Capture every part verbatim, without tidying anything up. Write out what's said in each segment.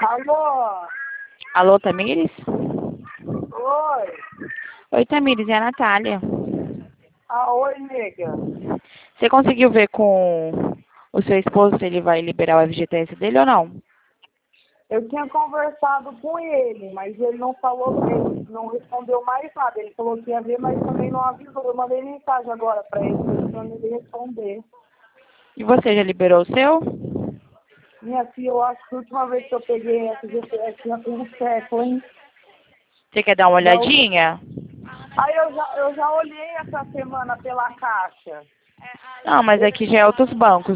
Alô? Alô, Tamires? Oi? Oi, Tamires, é a Natália. Ah, oi, nega. Você conseguiu ver com o seu esposo se ele vai liberar o F G T S dele ou não? Eu tinha conversado com ele, mas ele não falou, ele não respondeu mais nada. Ele falou que ia ver, mas também não avisou. Eu mandei mensagem agora pra ele, tô esperando ele responder. E você já liberou o seu? Minha filha, eu acho que a última vez que eu peguei essa G P S já tem um século, hein? Você quer dar uma Já, eu- olhadinha? aí eu já, eu já olhei essa semana pela caixa. Não, mas aqui já é outros bancos.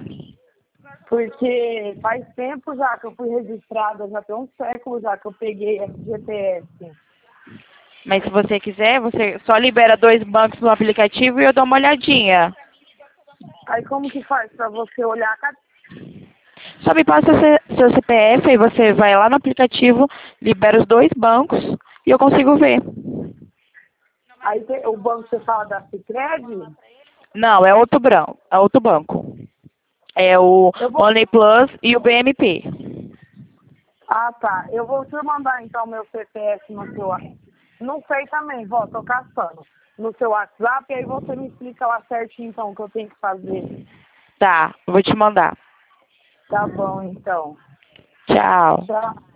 Porque faz tempo já que eu fui registrada, já tem um século já que eu peguei esse G P S. Mas se você quiser, você só libera dois bancos no aplicativo e eu dou uma olhadinha. Aí como que faz pra você olhar? Cadê? Só me passa seu seu C P F, aí você vai lá no aplicativo, libera os dois bancos e eu consigo ver. Aí tem, o banco você fala da Sicredi? Não, é outro, branco, é outro banco. É o Eu vou. Money Plus e o B M P. Ah, tá. Eu vou te mandar então meu C P F no seu. Não sei também, vó, tô caçando. No seu WhatsApp, e aí você me explica lá certinho então o que eu tenho que fazer. Tá, eu vou te mandar. Tá bom, então. Tchau. Tchau.